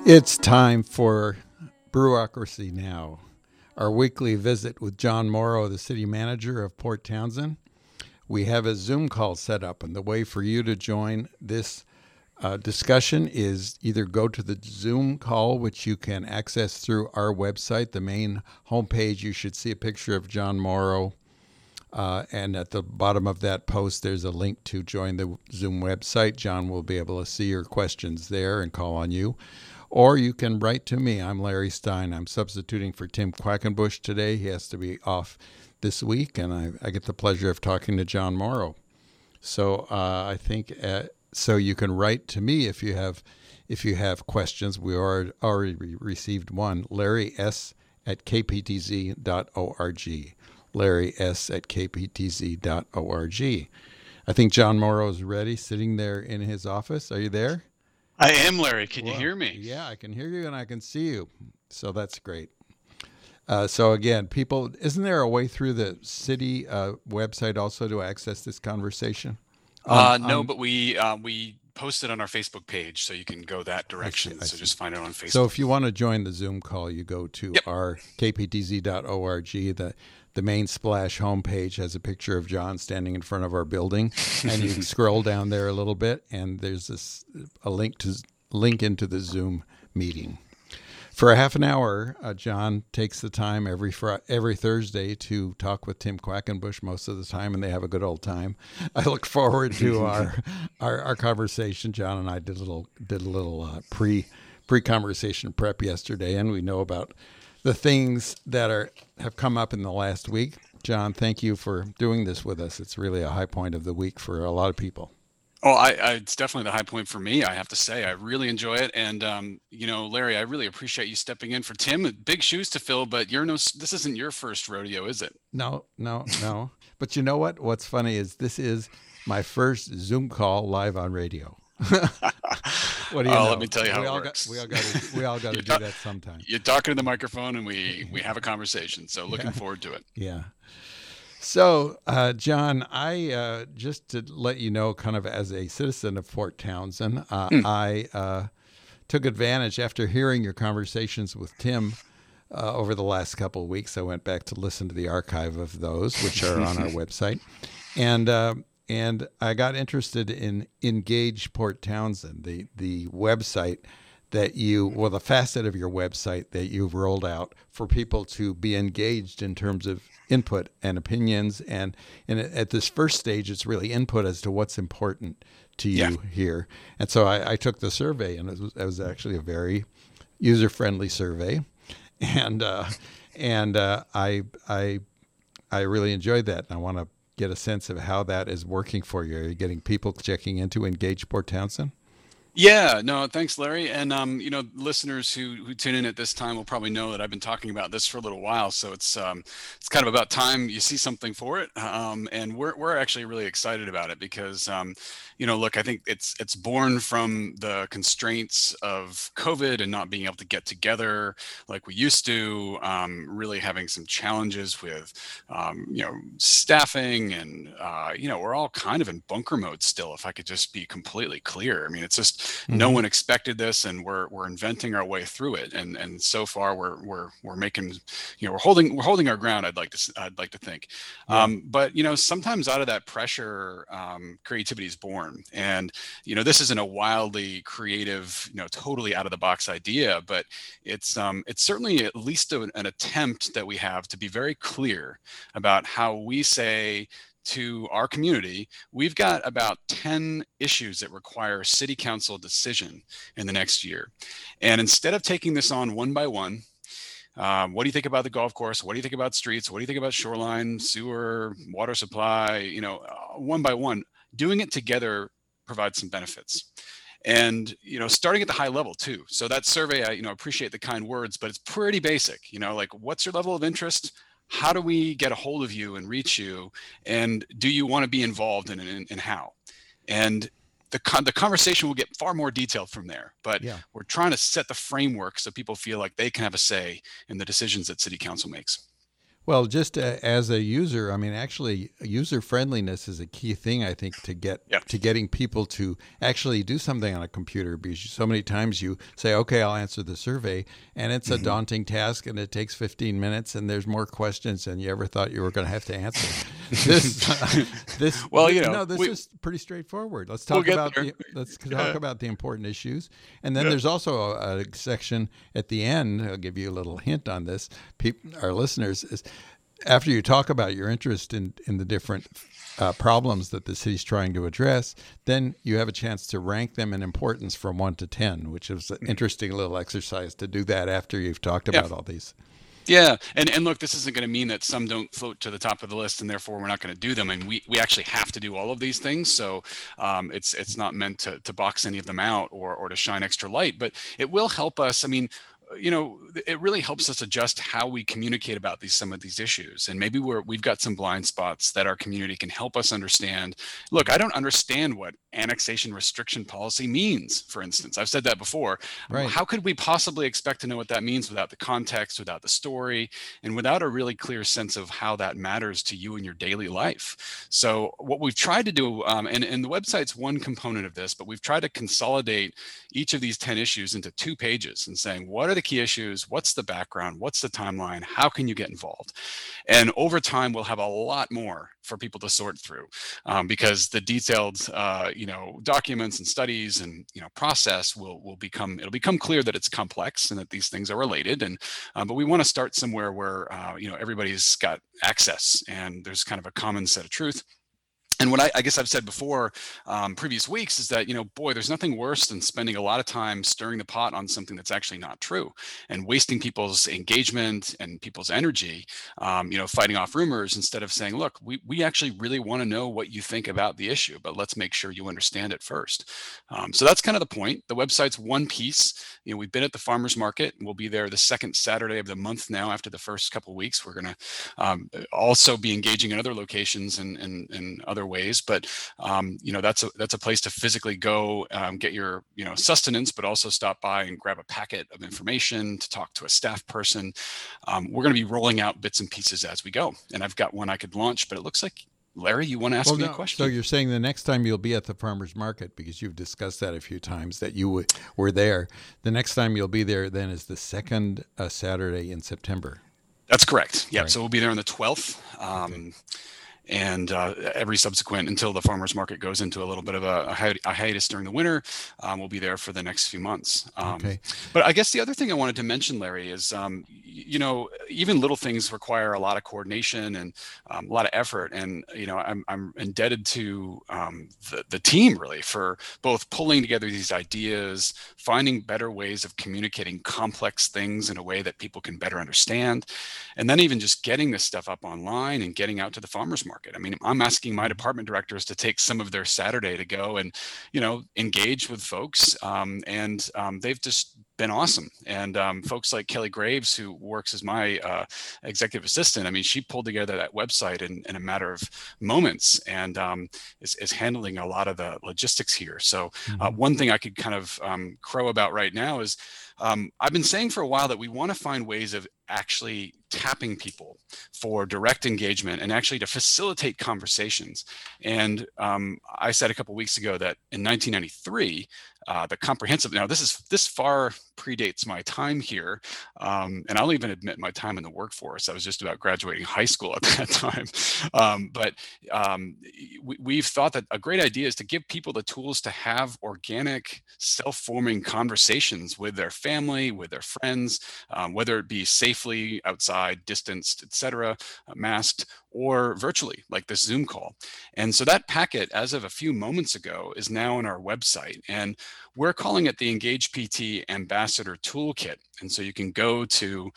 It's time for Brewocracy Now, our weekly visit with John Morrow, the city manager of Port Townsend. We have a Zoom call set up, and the way for you to join this discussion is either go to the Zoom call, which you can access through our website, the main homepage. You should see a picture of John Morrow, and at the bottom of that post, there's a link to join the Zoom website. John will be able to see your questions there and call on you. Or you can write to me. I'm Larry Stein. I'm substituting for Tim Quackenbush today. He has to be off this week, and I get the pleasure of talking to John Morrow. So I think so you can write to me if you have questions. We already received one. Larry S. at kptz.org. Larry S. at kptz.org. I think John Morrow is ready, sitting there in his office. Are you there? I am, Larry. Can you hear me? Yeah, I can hear you and I can see you. So that's great. So again, people, isn't there a way through the city website also to access this conversation? No, but we posted on our Facebook page, so you can go that direction. I see. Just find it on Facebook. So if you want to join the Zoom call, you go to our kptz.org. The main splash homepage has a picture of John standing in front of our building, and you can scroll down there a little bit, and there's a link into the Zoom meeting. For a half an hour, John takes the time every Thursday to talk with Tim Quackenbush most of the time, and they have a good old time. I look forward to our conversation. John and I did a little pre-conversation prep yesterday, and we know about the things that have come up in the last week. John, thank you for doing this with us. It's really a high point of the week for a lot of people. Oh, it's definitely the high point for me, I have to say. I really enjoy it. And, Larry, I really appreciate you stepping in for Tim. Big shoes to fill, but this isn't your first rodeo, is it? No. But you know what? What's funny is this is my first Zoom call live on radio. What do you know? Let me tell you how it works. We all got to do that sometime. You're talking to the microphone, and we have a conversation. So looking forward to it. Yeah. So, John, I just to let you know, kind of as a citizen of Port Townsend, I took advantage after hearing your conversations with Tim over the last couple of weeks. I went back to listen to the archive of those, which are on our website, and I got interested in Engage Port Townsend, the website the facet of your website that you've rolled out for people to be engaged in terms of input and opinions. And at this first stage, it's really input as to what's important to you here. And so I took the survey, and it was actually a very user-friendly survey. And I really enjoyed that. And I want to get a sense of how that is working for you. Are you getting people checking into Engage Port Townsend? Yeah, no, thanks, Larry. And listeners who tune in at this time will probably know that I've been talking about this for a little while. So it's kind of about time you see something for it. And we're actually really excited about it because look, I think it's born from the constraints of COVID and not being able to get together like we used to. Really having some challenges with staffing, and we're all kind of in bunker mode still. If I could just be completely clear, I mean, it's just. No one expected this, and we're inventing our way through it. And so far we're making, we're holding our ground. I'd like to think. Yeah. But sometimes out of that pressure, creativity is born. And this isn't a wildly creative, totally out of the box idea, but it's certainly at least an attempt that we have to be very clear about how we say to our community, we've got about 10 issues that require city council decision in the next year. And instead of taking this on one by one, what do you think about the golf course? What do you think about streets? What do you think about shoreline, sewer, water supply? One by one, doing it together provides some benefits. And, starting at the high level too. So that survey, I appreciate the kind words, but it's pretty basic, like what's your level of interest? How do we get a hold of you and reach you? And do you want to be involved in how? And the conversation will get far more detailed from there. But we're trying to set the framework so people feel like they can have a say in the decisions that City Council makes. Well, just as a user, I mean, actually, user friendliness is a key thing, I think, Yeah. to getting people to actually do something on a computer. Because so many times you say, "Okay, I'll answer the survey," and it's a Hmm. daunting task, and it takes 15 minutes, and there's more questions than you ever thought you were going to have to answer. This, Well, no, this we is pretty straightforward. we'll get there. Let's talk Yeah. about the important issues, and then Yeah. there's also a section at the end. I'll give you a little hint on this. Our listeners is after you talk about your interest in the different problems that the city's trying to address, then you have a chance to rank them in importance from 1 to 10, which is an interesting little exercise to do that after you've talked Yeah. about all these. Yeah, and look, this isn't going to mean that some don't float to the top of the list, and therefore we're not going to do them. And we actually have to do all of these things. So it's not meant to box any of them out or to shine extra light, but it will help us. I mean, it really helps us adjust how we communicate about some of these issues. And maybe we've got some blind spots that our community can help us understand. Look, I don't understand what annexation restriction policy means, for instance. I've said that before. Right. How could we possibly expect to know what that means without the context, without the story, and without a really clear sense of how that matters to you in your daily life? So what we've tried to do, and the website's one component of this, but we've tried to consolidate each of these 10 issues into 2 pages and saying, what are the key issues? What's the background? What's the timeline? How can you get involved? And over time, we'll have a lot more for people to sort through, because the detailed, documents and studies and process will it'll become clear that it's complex and that these things are related. And but we want to start somewhere where everybody's got access and there's kind of a common set of truth. And what I guess I've said before, previous weeks, is that, boy, there's nothing worse than spending a lot of time stirring the pot on something that's actually not true and wasting people's engagement and people's energy, fighting off rumors instead of saying, look, we actually really want to know what you think about the issue, but let's make sure you understand it first. So that's kind of the point. The website's one piece. We've been at the farmers market. We'll be there the second Saturday of the month now after the first couple of weeks. We're going to also be engaging in other locations and other ways, but that's a place to physically go, get your sustenance, but also stop by and grab a packet of information, to talk to a staff person. We're going to be rolling out bits and pieces as we go, and I've got one I could launch, but it looks like, Larry, you want to ask me a question? So you're saying the next time you'll be at the farmers market, because you've discussed that a few times that you were there. The next time you'll be there then is the second Saturday in September. That's correct. Yeah. Right. So we'll be there on the 12th. Okay. And every subsequent, until the farmers market goes into a little bit of a hiatus during the winter, we'll be there for the next few months. Okay. But I guess the other thing I wanted to mention, Larry, is even little things require a lot of coordination and a lot of effort. And I'm indebted to the team, really, for both pulling together these ideas, finding better ways of communicating complex things in a way that people can better understand, and then even just getting this stuff up online and getting out to the farmers market. I mean, I'm asking my department directors to take some of their Saturday to go and, engage with folks. And they've just been awesome. And folks like Kelly Graves, who works as my executive assistant, I mean, she pulled together that website in a matter of moments, and is handling a lot of the logistics here. So one thing I could kind of crow about right now is, I've been saying for a while that we want to find ways of actually tapping people for direct engagement and actually to facilitate conversations. And I said a couple of weeks ago that in 1993, the comprehensive, now this far predates my time here, and I'll even admit my time in the workforce. I was just about graduating high school at that time. But we've thought that a great idea is to give people the tools to have organic, self-forming conversations with their family, with their friends, whether it be safely outside, distanced, etc., masked, or virtually, like this Zoom call. And so that packet, as of a few moments ago, is now on our website. And we're calling it the Engage PT Ambassador Toolkit. And so you can go to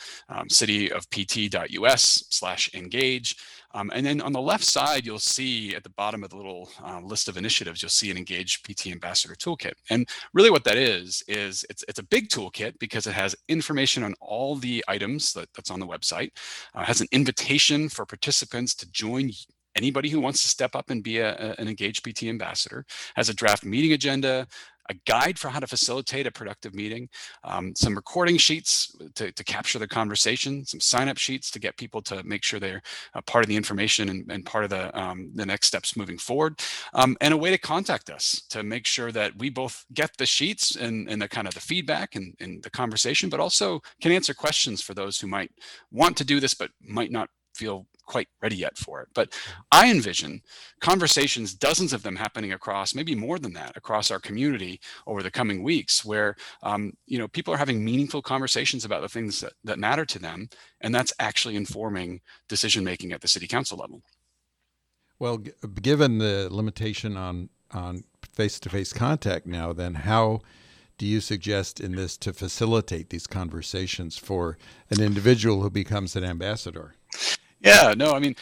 cityofpt.us/engage. And then on the left side, you'll see at the bottom of the little list of initiatives, you'll see an Engage PT Ambassador Toolkit. And really what that is it's a big toolkit because it has information on all the items that's on the website. It has an invitation for participants to join anybody who wants to step up and be an Engage PT ambassador, has a draft meeting agenda, a guide for how to facilitate a productive meeting, some recording sheets to capture the conversation, some sign-up sheets to get people to make sure they're part of the information and part of the next steps moving forward, and a way to contact us to make sure that we both get the sheets and the kind of the feedback and the conversation, but also can answer questions for those who might want to do this but might not feel quite ready yet for it. But I envision conversations, dozens of them happening across, maybe more than that, across our community over the coming weeks, where people are having meaningful conversations about the things that matter to them, and that's actually informing decision making at the city council level. Well, given the limitation on face-to-face contact now, then how do you suggest in this to facilitate these conversations for an individual who becomes an ambassador? Yeah, no, I mean,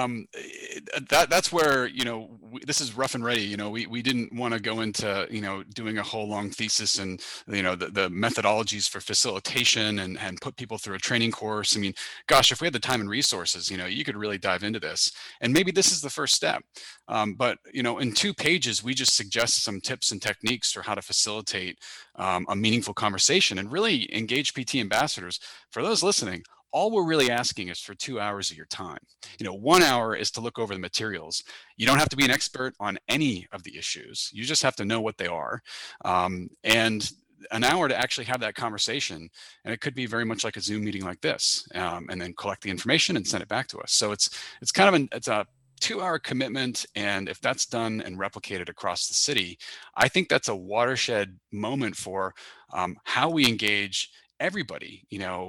that's where, this is rough and ready. We didn't want to go into, doing a whole long thesis and, the methodologies for facilitation and put people through a training course. I mean, gosh, if we had the time and resources, you could really dive into this. And maybe this is the first step. But, in 2 pages, we just suggest some tips and techniques for how to facilitate a meaningful conversation and really engage PT ambassadors. For those listening, all we're really asking is for 2 hours of your time. 1 hour is to look over the materials. You don't have to be an expert on any of the issues. You just have to know what they are. And an hour to actually have that conversation. And it could be very much like a Zoom meeting like this, and then collect the information and send it back to us. So it's kind of a 2-hour commitment. And if that's done and replicated across the city, I think that's a watershed moment for how we engage everybody,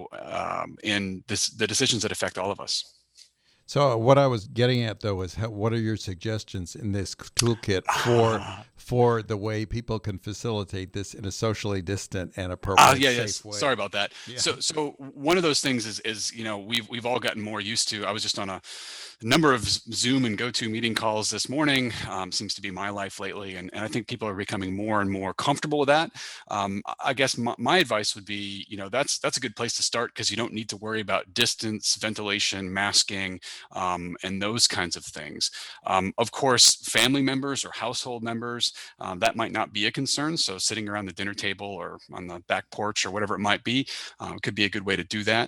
in the decisions that affect all of us. So what I was getting at, though, is what are your suggestions in this toolkit for the way people can facilitate this in a socially distant and appropriate safe way? Sorry about that. Yeah. So one of those things is we've all gotten more used to. I was just on a number of Zoom and GoTo meeting calls this morning. Seems to be my life lately, and I think people are becoming more and more comfortable with that. I guess my advice would be, that's a good place to start, because you don't need to worry about distance, ventilation, masking, and those kinds of things. Of course, family members or household members, that might not be a concern. So sitting around the dinner table or on the back porch or whatever it might be, could be a good way to do that.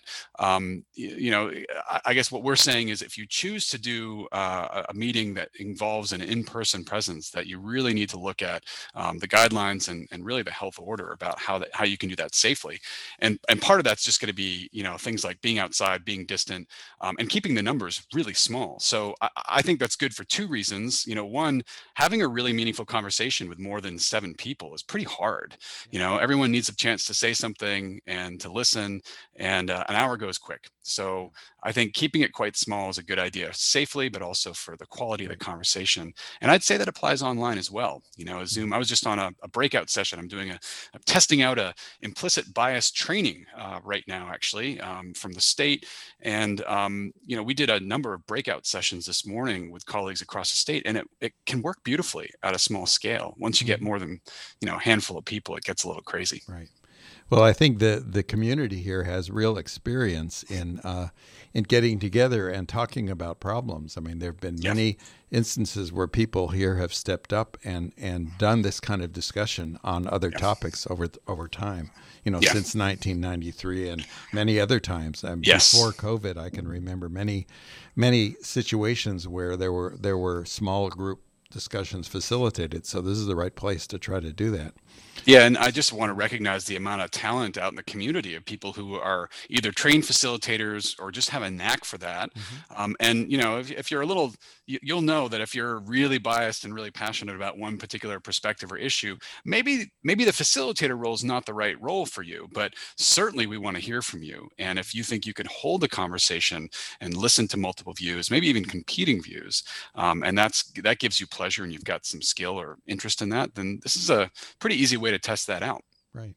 I guess what we're saying is, if you choose to do a meeting that involves an in-person presence, that you really need to look at the guidelines and really the health order about how you can do that safely. And part of that's just going to be, things like being outside, being distant, and keeping the numbers really small. So I think that's good for 2 reasons. One, having a really meaningful conversation with more than 7 people is pretty hard. Everyone needs a chance to say something and to listen, and an hour goes quick. So I think keeping it quite small is a good idea, safely, but also for the quality of the conversation. And I'd say that applies online as well. Zoom, I was just on a breakout session. I'm testing out a implicit bias training right now, actually, from the state. And, we did a number of breakout sessions this morning with colleagues across the state, and it can work beautifully at a small scale. Once you get more than, a handful of people, it gets a little crazy. Right. Well, I think the community here has real experience in getting together and talking about problems. I mean, there have been many instances where people here have stepped up and done this kind of discussion on other topics over time. Since 1993 and many other times. Before COVID, I can remember many situations where there were small group discussions facilitated. So this is the right place to try to do that. Yeah, and I just want to recognize the amount of talent out in the community of people who are either trained facilitators or just have a knack for that. Mm-hmm. And if you're a little, you'll know that if you're really biased and really passionate about one particular perspective or issue, maybe the facilitator role is not the right role for you. But certainly we want to hear from you. And if you think you can hold a conversation and listen to multiple views, maybe even competing views, and that gives you pleasure and you've got some skill or interest in that, then this is a pretty easy way to test that out. Right.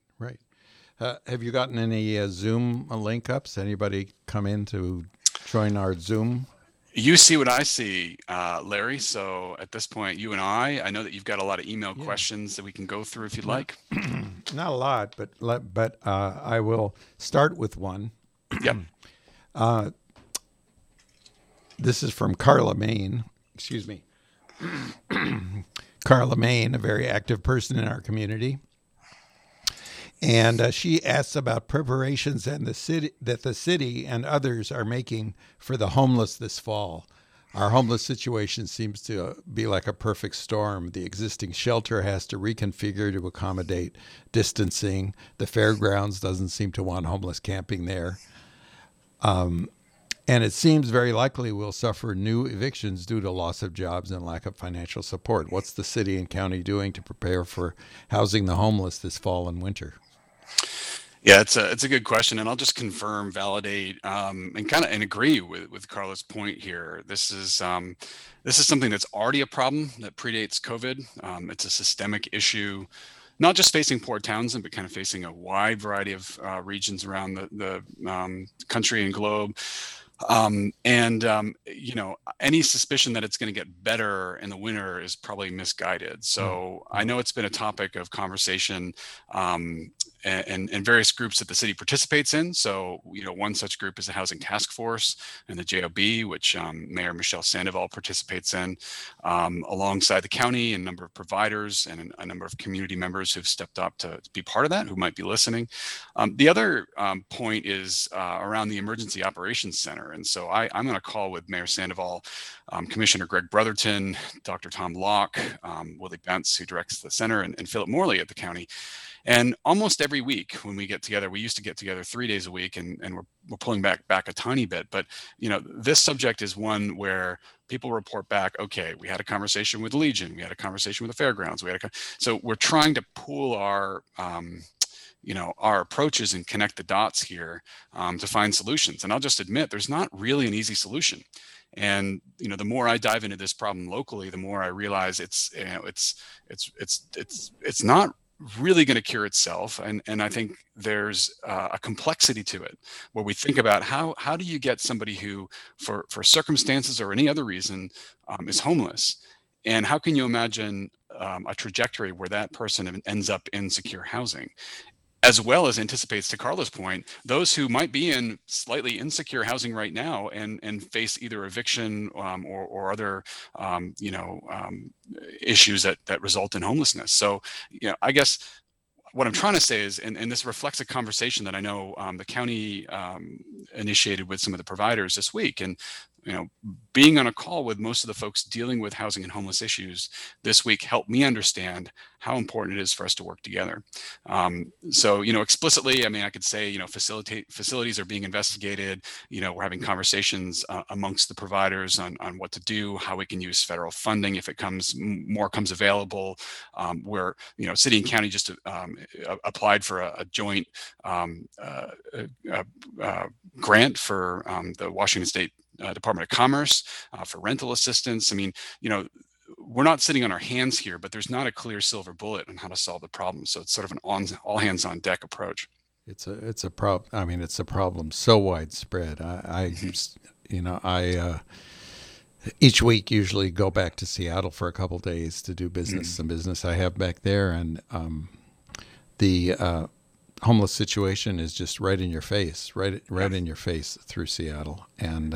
Have you gotten any Zoom link ups? Anybody come in to join our Zoom? You see what I see, Larry. So at this point, you and I know that you've got a lot of email questions that we can go through if you'd like. Not a lot, but I will start with one. Yep. This is from Carla Main. Excuse me. Carla Main, a very active person in our community. And she asks about preparations and the city and others are making for the homeless this fall. Our homeless situation seems to be like a perfect storm. The existing shelter has to reconfigure to accommodate distancing. The fairgrounds doesn't seem to want homeless camping there. And it seems very likely we'll suffer new evictions due to loss of jobs and lack of financial support. What's the city and county doing to prepare for housing the homeless this fall and winter? Yeah, it's a good question, and I'll just confirm, validate, and kind of and agree with Carla's point here. This is something that's already a problem that predates COVID. It's a systemic issue, not just facing Port Townsend, but kind of facing a wide variety of regions around the country and globe. Any suspicion that it's going to get better in the winter is probably misguided. So I know it's been a topic of conversation and various groups that the city participates in. So, one such group is the Housing Task Force and the JOB, which Mayor Michelle Sandoval participates in, alongside the county and a number of providers and a number of community members who've stepped up to be part of that, who might be listening. The other point is around the Emergency Operations Center. And so I'm on a call with Mayor Sandoval, Commissioner Greg Brotherton, Dr. Tom Locke, Willie Bentz, who directs the center, and Philip Morley at the county. And almost every week when we get together, we used to get together 3 days a week, and we're pulling back a tiny bit. But this subject is one where people report back, okay, we had a conversation with Legion, we had a conversation with the fairgrounds, so we're trying to pool our approaches and connect the dots here to find solutions. And I'll just admit, there's not really an easy solution. And the more I dive into this problem locally, the more I realize it's not really going to cure itself. And I think there's a complexity to it, where we think about how do you get somebody who, for circumstances or any other reason, is homeless, and how can you imagine a trajectory where that person ends up in secure housing, as well as anticipates, to Carla's point, those who might be in slightly insecure housing right now and face either eviction or other issues that result in homelessness. So I guess what I'm trying to say is, and this reflects a conversation that I know the county initiated with some of the providers this week, and being on a call with most of the folks dealing with housing and homeless issues this week helped me understand how important it is for us to work together. So explicitly, I could say, facilities are being investigated. We're having conversations amongst the providers on what to do, how we can use federal funding if it comes available. Where city and county just applied for a joint grant for the Washington State Department of Commerce for rental assistance. We're not sitting on our hands here, but there's not a clear silver bullet on how to solve the problem. So it's sort of an all hands on deck approach. It's a problem. It's a problem so widespread. I each week usually go back to Seattle for a couple of days to do business, some business I have back there, and the homeless situation is just right in your face, right in your face through Seattle. And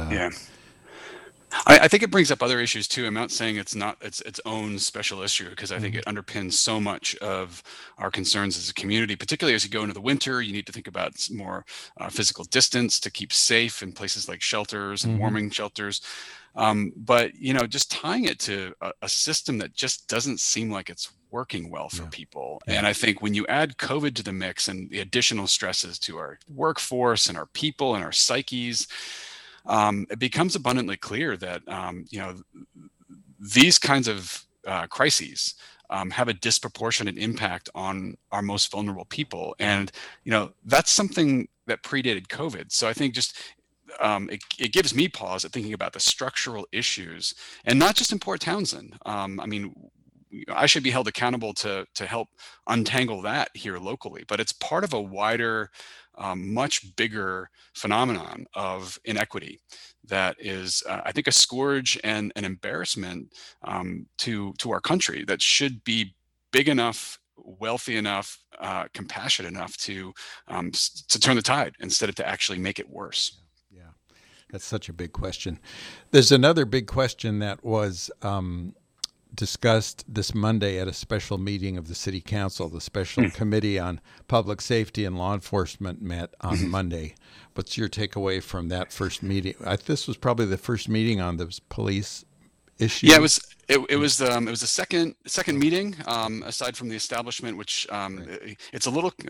I think it brings up other issues too. I'm not saying it's not its own special issue, because I think it underpins so much of our concerns as a community, particularly as you go into the winter. You need to think about more physical distance to keep safe in places like shelters and warming shelters. But just tying it to a system that just doesn't seem like it's working well for people. Yeah. And I think when you add COVID to the mix and the additional stresses to our workforce and our people and our psyches, it becomes abundantly clear that these kinds of crises have a disproportionate impact on our most vulnerable people. And that's something that predated COVID. So I think just it gives me pause at thinking about the structural issues, and not just in Port Townsend. I should be held accountable to help untangle that here locally, but it's part of a wider, much bigger phenomenon of inequity that is, I think, a scourge and an embarrassment to our country that should be big enough, wealthy enough, compassionate enough to turn the tide instead of to actually make it worse. Yeah, that's such a big question. There's another big question that was discussed this Monday at a special meeting of the City Council. The Special Committee on Public Safety and Law Enforcement met on Monday. What's your takeaway from that first meeting? This was probably the first meeting on the police issue. Yeah, it was the second meeting, aside from the establishment, which Right. it's a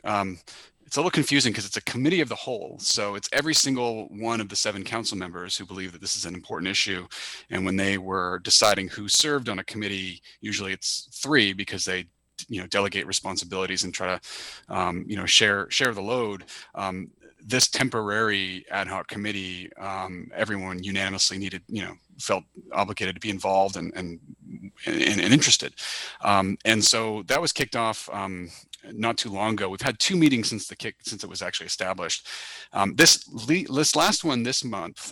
little confusing because it's a committee of the whole. So it's every single one of the 7 council members who believe that this is an important issue. And when they were deciding who served on a committee, usually it's 3 because they delegate responsibilities and try to share the load. This temporary ad hoc committee, everyone unanimously felt obligated to be involved and interested. And so that was kicked off not too long ago. We've had 2 meetings since it was actually established. This last one this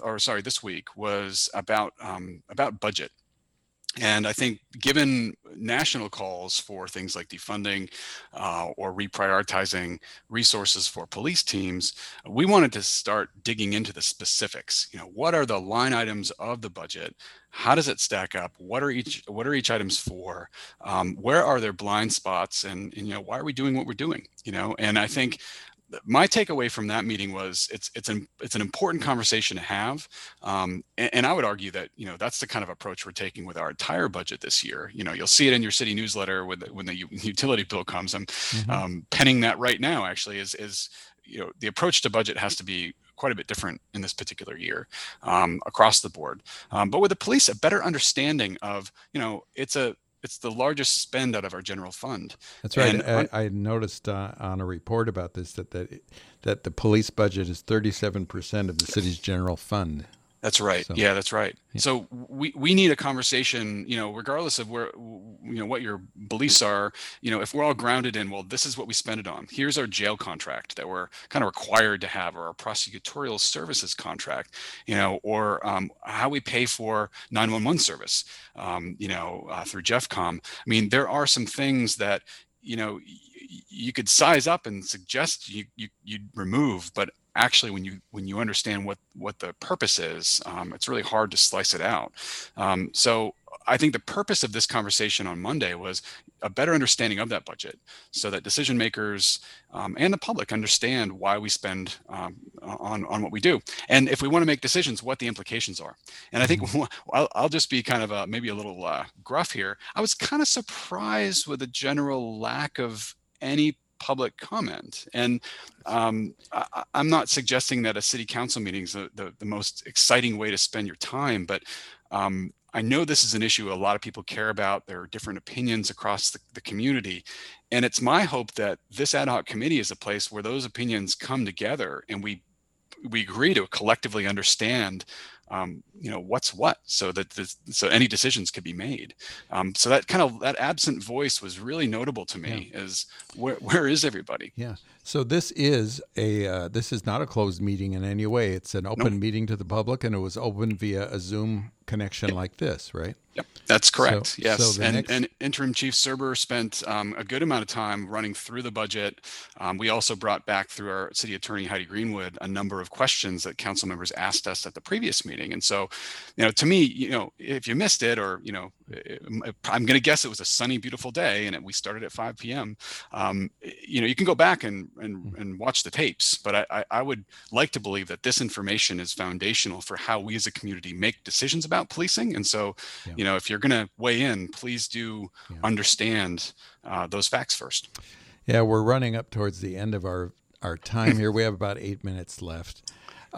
week was about budget. And I think given national calls for things like defunding or reprioritizing resources for police teams, we wanted to start digging into the specifics. What are the line items of the budget? How does it stack up? What are each items for? Where are there blind spots? And why are we doing what we're doing? And I think my takeaway from that meeting was it's an important conversation to have, and I would argue that that's the kind of approach we're taking with our entire budget this year. You'll see it in your city newsletter when the utility bill comes. I'm penning that right now. Actually, is the approach to budget has to be quite a bit different in this particular year across the board. But with the police, a better understanding of it's the largest spend out of our general fund. That's right. And I noticed on a report about this that the police budget is 37% of the city's general fund. That's right. So, yeah, that's right. Yeah. So we need a conversation, regardless of where, what your beliefs are, if we're all grounded in, well, this is what we spend it on. Here's our jail contract that we're kind of required to have, or our prosecutorial services contract, or how we pay for 911 service, through JeffCom. I mean, there are some things that, you could size up and suggest you'd remove, but actually when you understand what the purpose is, it's really hard to slice it out. So I think the purpose of this conversation on Monday was a better understanding of that budget, so that decision makers and the public understand why we spend on what we do, and if we want to make decisions, what the implications are. And I think I'll just be kind of maybe a little gruff here. I was kind of surprised with the general lack of any public comment. And I'm not suggesting that a city council meeting is the most exciting way to spend your time, but I know this is an issue a lot of people care about. There are different opinions across the community. And it's my hope that this ad hoc committee is a place where those opinions come together and we agree to collectively understand what's what, so that so any decisions could be made. So that absent voice was really notable to me. Is where is everybody? Yeah. So this is not a closed meeting in any way. It's an open meeting to the public, and it was open via a Zoom connection like this, right? Yep, that's correct. Yes, so and Interim Chief Serber spent a good amount of time running through the budget. We also brought back through our City Attorney Heidi Greenwood a number of questions that council members asked us at the previous meeting. And so, to me, if you missed it, or I'm going to guess it was a sunny, beautiful day, and we started at 5 p.m. You can go back and watch the tapes. But I would like to believe that this information is foundational for how we as a community make decisions about policing. And so, if you're going to weigh in, please do understand those facts first. Yeah, we're running up towards the end of our time here. We have about 8 minutes left.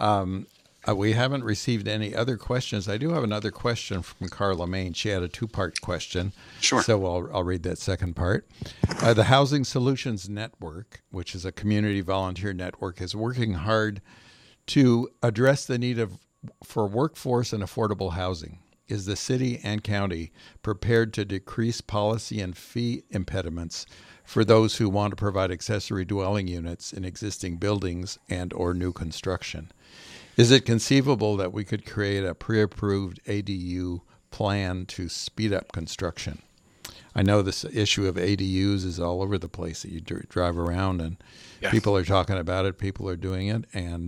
We haven't received any other questions. I do have another question from Carla Main. She had a 2-part question. Sure. So I'll read that second part. The Housing Solutions Network, which is a community volunteer network, is working hard to address the need for workforce and affordable housing. Is the city and county prepared to decrease policy and fee impediments for those who want to provide accessory dwelling units in existing buildings and/or new construction? Is it conceivable that we could create a pre-approved ADU plan to speed up construction? I know this issue of ADUs is all over the place. That you drive around and people are talking about it, people are doing it, and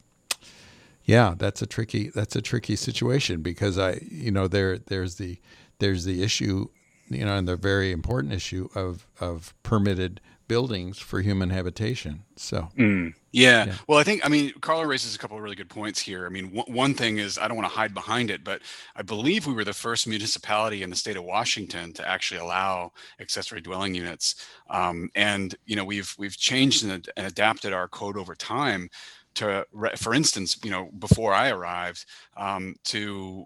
that's a tricky situation, because there's the issue and the very important issue of permitted buildings for human habitation. So, Yeah. yeah. Well, I mean, Carla raises a couple of really good points here. I mean, one thing is I don't want to hide behind it, but I believe we were the first municipality in the state of Washington to actually allow accessory dwelling units. And, we've changed and adapted our code over time to, for instance, before I arrived, to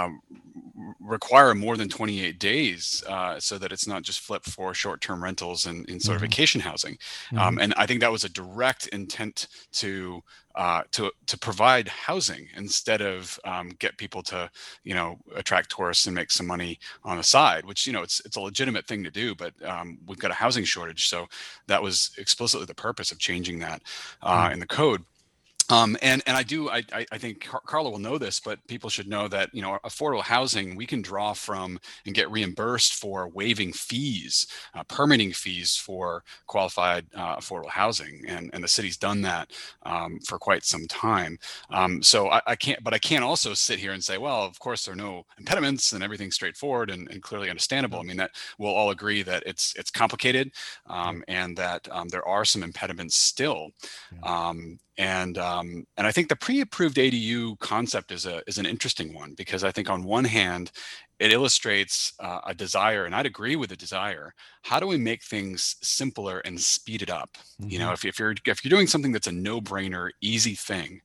require more than 28 days so that it's not just flipped for short-term rentals and in sort of vacation housing. And I think that was a direct intent to provide housing instead of get people to attract tourists and make some money on the side, which it's a legitimate thing to do, but we've got a housing shortage, so that was explicitly the purpose of changing that in the code. And I think Carla will know this, but people should know that affordable housing we can draw from and get reimbursed for waiving fees, permitting fees for qualified affordable housing, and the city's done that for quite some time. So I can't also sit here and say, well, of course there are no impediments and everything's straightforward and clearly understandable. I mean, that we'll all agree that it's complicated and that there are some impediments still. And I think the pre-approved ADU concept is an interesting one, because I think on one hand, it illustrates a desire, and I'd agree with the desire. How do we make things simpler and speed it up? If you're doing something that's a no-brainer, easy thing,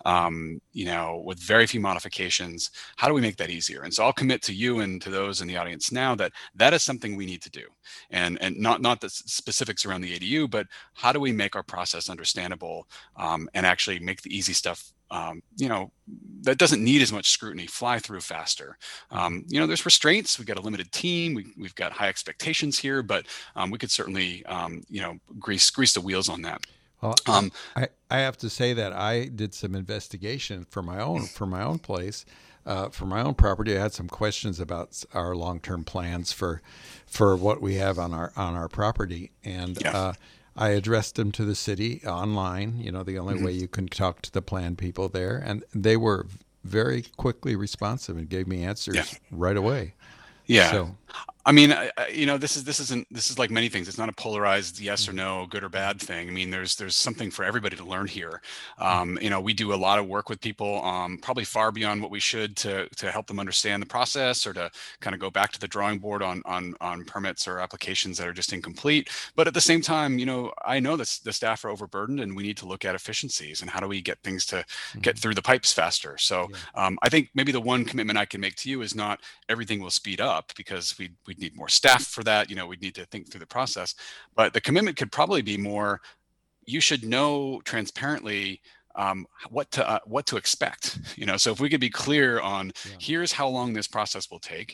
with very few modifications, how do we make that easier? And so I'll commit to you and to those in the audience now that is something we need to do, and not the specifics around the ADU, but how do we make our process understandable and actually make the easy stuff that doesn't need as much scrutiny fly through faster. There's restraints. We've got a limited team. We've got high expectations here, but we could certainly grease the wheels on that. Well, I have to say that I did some investigation for my own place, for my own property. I had some questions about our long-term plans for what we have on our property, and I addressed them to the city online, the only way you can talk to the plan people there. And they were very quickly responsive and gave me answers right away. Yeah. So, I mean, this is like many things. It's not a polarized yes or no, good or bad thing. I mean, there's something for everybody to learn here. We do a lot of work with people, probably far beyond what we should to help them understand the process, or to kind of go back to the drawing board on permits or applications that are just incomplete. But at the same time, I know that the staff are overburdened, and we need to look at efficiencies and how do we get things to get through the pipes faster. So I think maybe the one commitment I can make to you is not everything will speed up, because we'd need more staff for that. We'd need to think through the process, but the commitment could probably be more, you should know transparently what to expect. So if we could be clear on here's how long this process will take,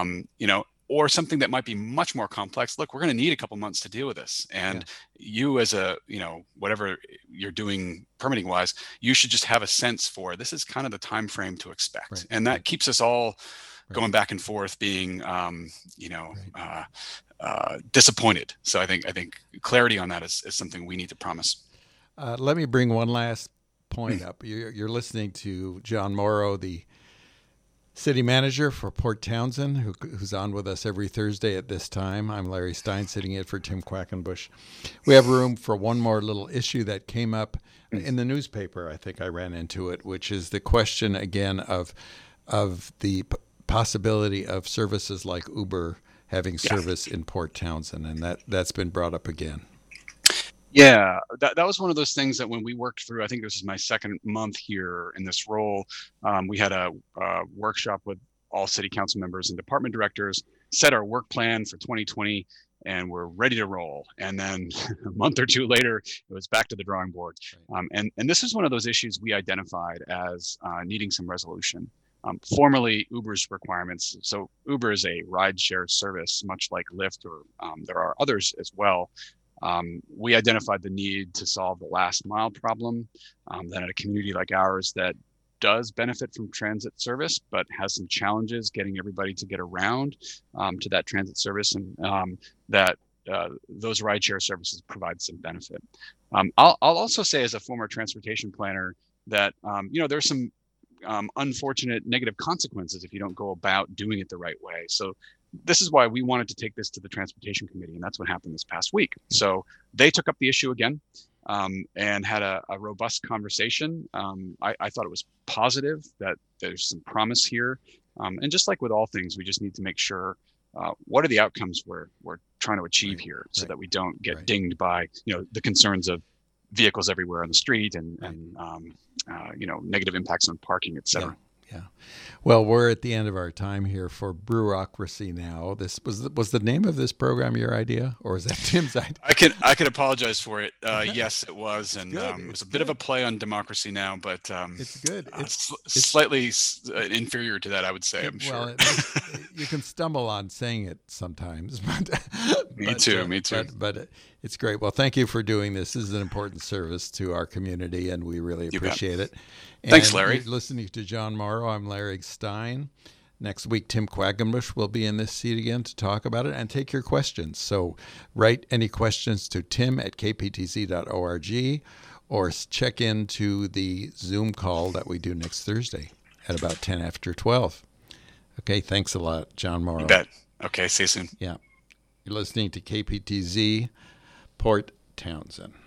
or something that might be much more complex. Look, we're going to need a couple months to deal with this, and you as a whatever you're doing permitting wise, you should just have a sense for this is kind of the time frame to expect, and that keeps us all going back and forth, being disappointed. So I think clarity on that is something we need to promise. Let me bring one last point up. You're listening to John Morrow, the city manager for Port Townsend, who's on with us every Thursday at this time. I'm Larry Stein, sitting in for Tim Quackenbush. We have room for one more little issue that came up in the newspaper. I think I ran into it, which is the question again of the possibility of services like Uber having service in Port Townsend, and that's been brought up again. Yeah, that was one of those things that when we worked through, I think this is my second month here in this role, we had a workshop with all city council members and department directors, set our work plan for 2020, and we're ready to roll. And then a month or two later, it was back to the drawing board. And this is one of those issues we identified as needing some resolution. Formerly Uber's requirements. So Uber is a ride-share service, much like Lyft, or there are others as well. We identified the need to solve the last mile problem. That at a community like ours that does benefit from transit service, but has some challenges getting everybody to get around to that transit service, and that those rideshare services provide some benefit. I'll also say, as a former transportation planner, that there's some unfortunate negative consequences if you don't go about doing it the right way. So this is why we wanted to take this to the Transportation Committee, and that's what happened this past week. So they took up the issue again, and had a robust conversation. I thought it was positive, that there's some promise here. And just like with all things, we just need to make sure what are the outcomes we're trying to achieve here, so that we don't get dinged by the concerns of vehicles everywhere on the street and negative impacts on parking, et cetera. Yeah. Well, we're at the end of our time here for Brewocracy Now. This was the name of this program your idea, or is that Tim's idea? I can apologize for it. Yes, it was, and it was a bit of a play on Democracy Now, but it's good. It's slightly inferior to that, I would say. I'm sure. You can stumble on saying it sometimes, but me too. But it's great. Well, thank you for doing this. This is an important service to our community, and we really appreciate it. Thanks, Larry. You're listening to John Morrow. I'm Larry Stein. Next week, Tim Quackenbush will be in this seat again to talk about it and take your questions. So write any questions to tim@kptc.org, or check into the Zoom call that we do next Thursday at about 10 after 12. Okay, thanks a lot, John Morrow. You bet. Okay, see you soon. Yeah. You're listening to KPTZ, Port Townsend.